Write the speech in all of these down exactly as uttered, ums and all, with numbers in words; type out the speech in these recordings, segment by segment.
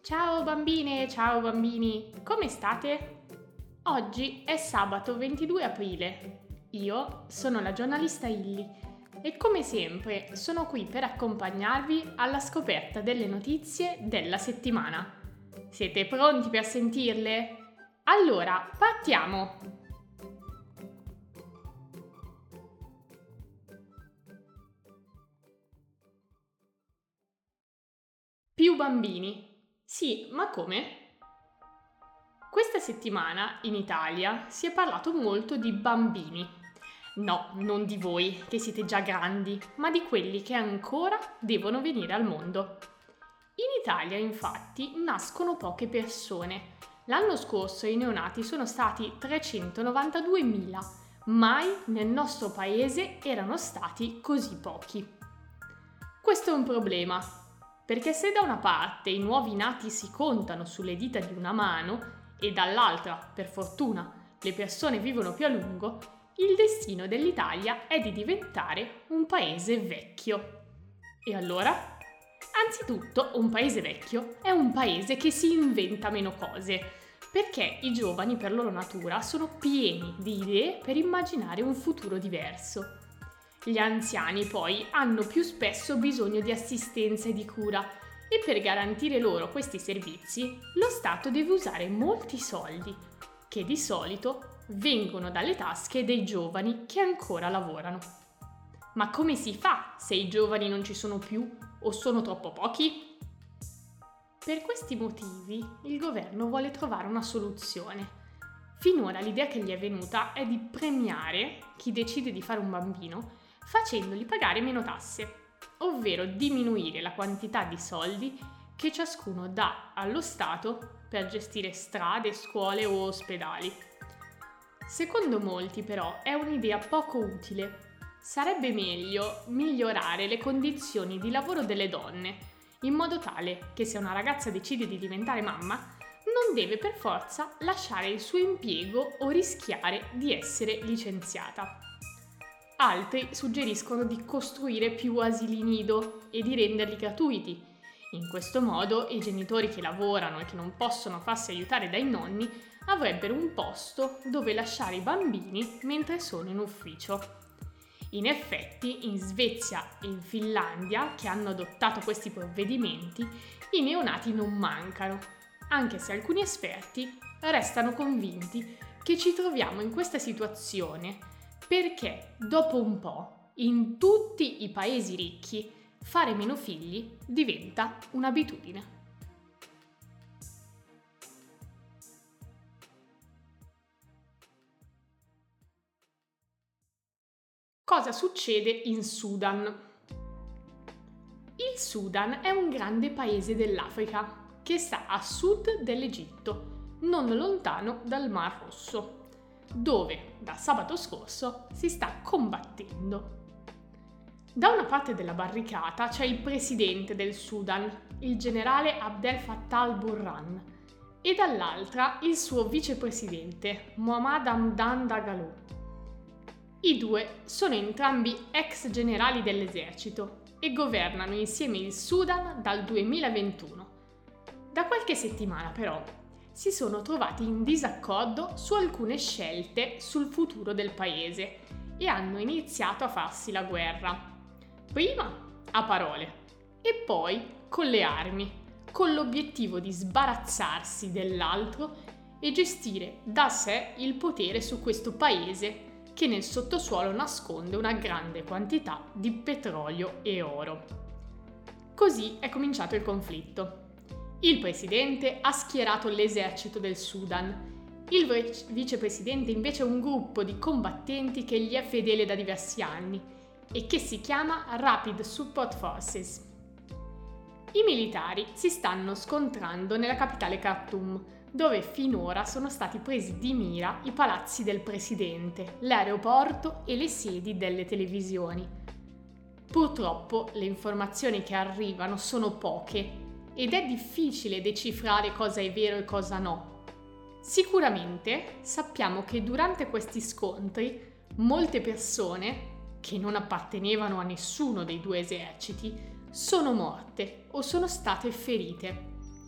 Ciao bambine, ciao bambini, come state? Oggi è sabato ventidue aprile. Io sono la giornalista Illy e come sempre sono qui per accompagnarvi alla scoperta delle notizie della settimana. Siete pronti per sentirle? Allora, partiamo! Più bambini. Sì, ma come? Questa settimana in Italia si è parlato molto di bambini. No, non di voi, che siete già grandi, ma di quelli che ancora devono venire al mondo. In Italia, infatti, nascono poche persone. L'anno scorso i neonati sono stati trecentonovantaduemila. Mai nel nostro paese erano stati così pochi. Questo è un problema, perché se da una parte i nuovi nati si contano sulle dita di una mano e dall'altra, per fortuna, le persone vivono più a lungo, il destino dell'Italia è di diventare un paese vecchio. E allora? Anzitutto, un paese vecchio è un paese che si inventa meno cose, perché i giovani per loro natura sono pieni di idee per immaginare un futuro diverso. Gli anziani poi hanno più spesso bisogno di assistenza e di cura e per garantire loro questi servizi lo Stato deve usare molti soldi, che di solito vengono dalle tasche dei giovani che ancora lavorano. Ma come si fa se i giovani non ci sono più o sono troppo pochi? Per questi motivi il governo vuole trovare una soluzione. Finora l'idea che gli è venuta è di premiare chi decide di fare un bambino facendogli pagare meno tasse, ovvero diminuire la quantità di soldi che ciascuno dà allo Stato per gestire strade, scuole o ospedali. Secondo molti però è un'idea poco utile. Sarebbe meglio migliorare le condizioni di lavoro delle donne, in modo tale che se una ragazza decide di diventare mamma, non deve per forza lasciare il suo impiego o rischiare di essere licenziata. Altri suggeriscono di costruire più asili nido e di renderli gratuiti. In questo modo i genitori che lavorano e che non possono farsi aiutare dai nonni avrebbero un posto dove lasciare i bambini mentre sono in ufficio. In effetti, in Svezia e in Finlandia, che hanno adottato questi provvedimenti, i neonati non mancano, anche se alcuni esperti restano convinti che ci troviamo in questa situazione perché dopo un po', in tutti i paesi ricchi, fare meno figli diventa un'abitudine. Cosa succede in Sudan? Il Sudan è un grande paese dell'Africa che sta a sud dell'Egitto, non lontano dal Mar Rosso, dove da sabato scorso si sta combattendo. Da una parte della barricata c'è il presidente del Sudan, il generale Abdel Fattah al-Burhan, e dall'altra il suo vicepresidente, Mohammad Hamdan Dagalo. I due sono entrambi ex generali dell'esercito e governano insieme il Sudan dal duemilaventuno. Da qualche settimana però si sono trovati in disaccordo su alcune scelte sul futuro del paese e hanno iniziato a farsi la guerra. Prima a parole e poi con le armi, con l'obiettivo di sbarazzarsi dell'altro e gestire da sé il potere su questo paese che nel sottosuolo nasconde una grande quantità di petrolio e oro. Così è cominciato il conflitto. Il presidente ha schierato l'esercito del Sudan. Il vicepresidente invece è un gruppo di combattenti che gli è fedele da diversi anni e che si chiama Rapid Support Forces. I militari si stanno scontrando nella capitale Khartoum, dove finora sono stati presi di mira i palazzi del presidente, l'aeroporto e le sedi delle televisioni. Purtroppo le informazioni che arrivano sono poche ed è difficile decifrare cosa è vero e cosa no. Sicuramente sappiamo che durante questi scontri molte persone, che non appartenevano a nessuno dei due eserciti, sono morte o sono state ferite.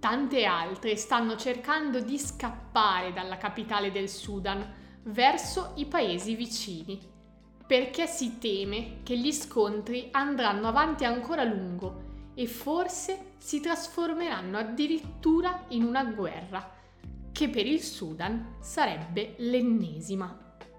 Tante altre stanno cercando di scappare dalla capitale del Sudan verso i paesi vicini, perché si teme che gli scontri andranno avanti ancora a lungo e forse si trasformeranno addirittura in una guerra, che per il Sudan sarebbe l'ennesima.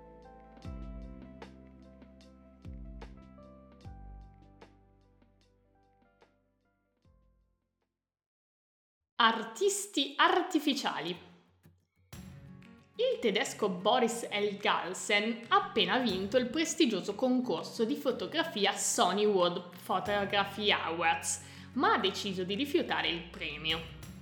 Artisti artificiali. Il tedesco Boris Elgalsen ha appena vinto il prestigioso concorso di fotografia Sony World Photography Awards, ma ha deciso di rifiutare il premio.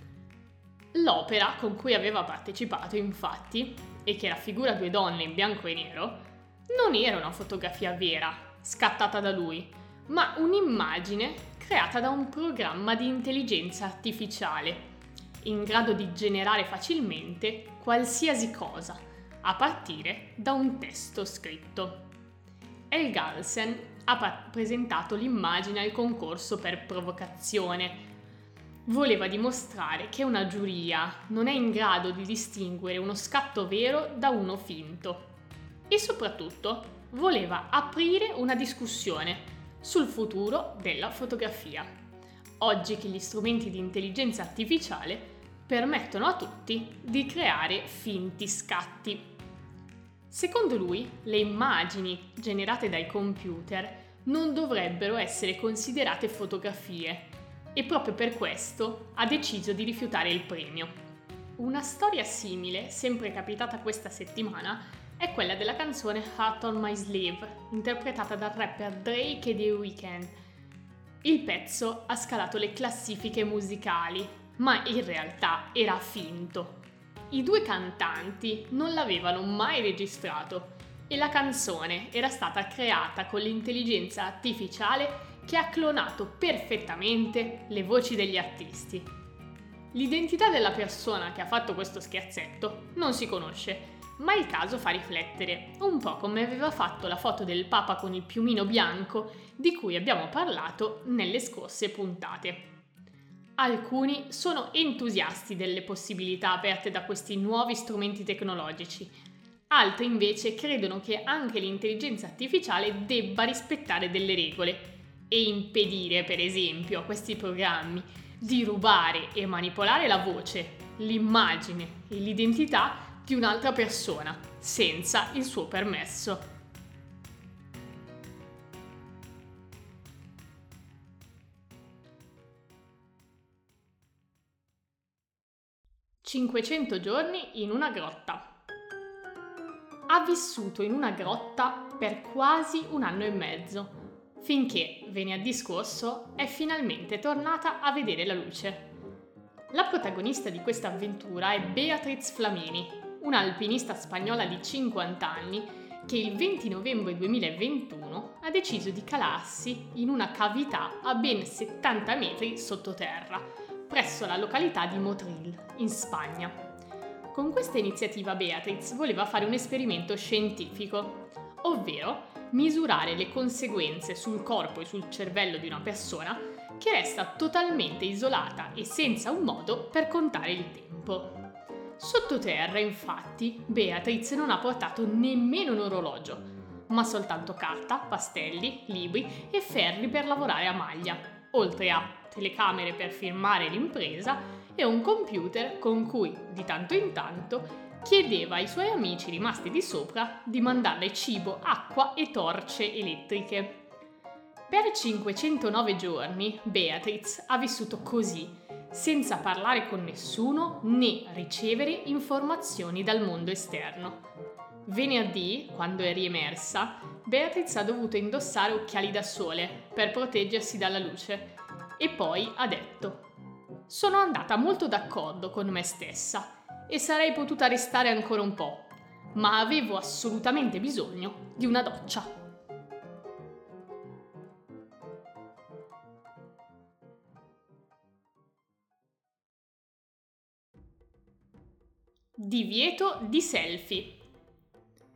L'opera con cui aveva partecipato, infatti, e che raffigura due donne in bianco e nero, non era una fotografia vera, scattata da lui, ma un'immagine creata da un programma di intelligenza artificiale, in grado di generare facilmente qualsiasi cosa, a partire da un testo scritto. Elgalsen ha pa- presentato l'immagine al concorso per provocazione. Voleva dimostrare che una giuria non è in grado di distinguere uno scatto vero da uno finto. E soprattutto voleva aprire una discussione sul futuro della fotografia, oggi che gli strumenti di intelligenza artificiale permettono a tutti di creare finti scatti. Secondo lui, le immagini generate dai computer non dovrebbero essere considerate fotografie e proprio per questo ha deciso di rifiutare il premio. Una storia simile, sempre capitata questa settimana, è quella della canzone Heart on My Sleeve, interpretata dal rapper Drake e The Weeknd. Il pezzo ha scalato le classifiche musicali, ma in realtà era finto. I due cantanti non l'avevano mai registrato e la canzone era stata creata con l'intelligenza artificiale che ha clonato perfettamente le voci degli artisti. L'identità della persona che ha fatto questo scherzetto non si conosce, ma il caso fa riflettere, un po' come aveva fatto la foto del Papa con il piumino bianco di cui abbiamo parlato nelle scorse puntate. Alcuni sono entusiasti delle possibilità aperte da questi nuovi strumenti tecnologici, altri invece credono che anche l'intelligenza artificiale debba rispettare delle regole e impedire, per esempio, a questi programmi di rubare e manipolare la voce, l'immagine e l'identità di un'altra persona senza il suo permesso. cinquecento giorni in una grotta. Ha vissuto in una grotta per quasi un anno e mezzo, finché venerdì scorso è finalmente tornata a vedere la luce. La protagonista di questa avventura è Beatriz Flamini, un'alpinista spagnola di cinquanta anni che il venti novembre duemilaventuno ha deciso di calarsi in una cavità a ben settanta metri sottoterra, presso la località di Motril, in Spagna. Con questa iniziativa Beatriz voleva fare un esperimento scientifico, ovvero misurare le conseguenze sul corpo e sul cervello di una persona che resta totalmente isolata e senza un modo per contare il tempo. Sottoterra, infatti, Beatriz non ha portato nemmeno un orologio, ma soltanto carta, pastelli, libri e ferri per lavorare a maglia, oltre a telecamere per filmare l'impresa e un computer con cui, di tanto in tanto, chiedeva ai suoi amici rimasti di sopra di mandarle cibo, acqua e torce elettriche. Per cinquecentonove giorni Beatriz ha vissuto così, senza parlare con nessuno né ricevere informazioni dal mondo esterno. Venerdì, quando è riemersa, Beatriz ha dovuto indossare occhiali da sole per proteggersi dalla luce e poi ha detto: «Sono andata molto d'accordo con me stessa e sarei potuta restare ancora un po', ma avevo assolutamente bisogno di una doccia». Divieto di selfie.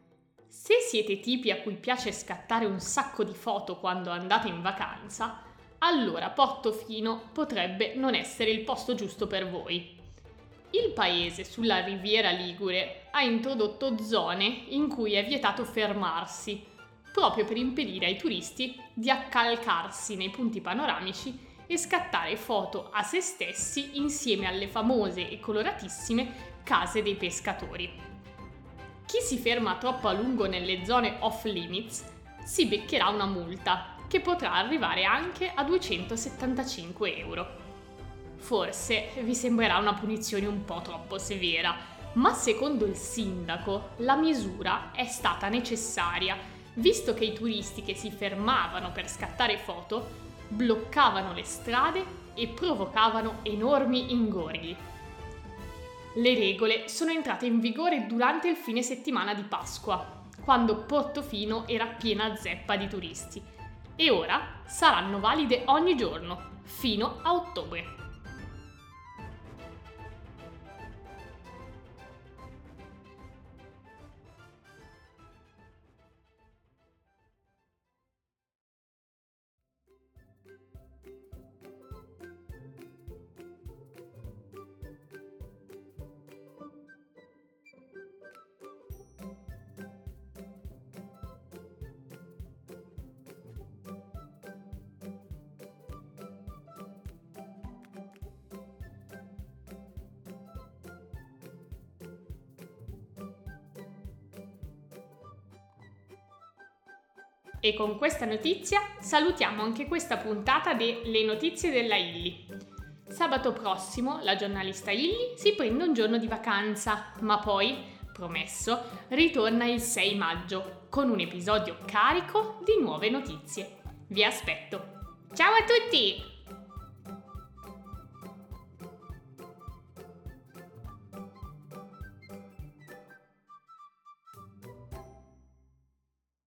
Se siete tipi a cui piace scattare un sacco di foto quando andate in vacanza, allora Portofino potrebbe non essere il posto giusto per voi. Il paese sulla riviera Ligure ha introdotto zone in cui è vietato fermarsi, proprio per impedire ai turisti di accalcarsi nei punti panoramici e scattare foto a se stessi insieme alle famose e coloratissime case dei pescatori. Chi si ferma troppo a lungo nelle zone off limits si beccherà una multa che potrà arrivare anche a duecentosettantacinque euro. Forse vi sembrerà una punizione un po' troppo severa, ma secondo il sindaco la misura è stata necessaria, visto che i turisti che si fermavano per scattare foto bloccavano le strade e provocavano enormi ingorghi. Le regole sono entrate in vigore durante il fine settimana di Pasqua, quando Portofino era piena zeppa di turisti, e ora saranno valide ogni giorno, fino a ottobre. E con questa notizia salutiamo anche questa puntata delle notizie della Illy. Sabato prossimo la giornalista Illy si prende un giorno di vacanza, ma poi, promesso, ritorna il sei maggio con un episodio carico di nuove notizie. Vi aspetto! Ciao a tutti!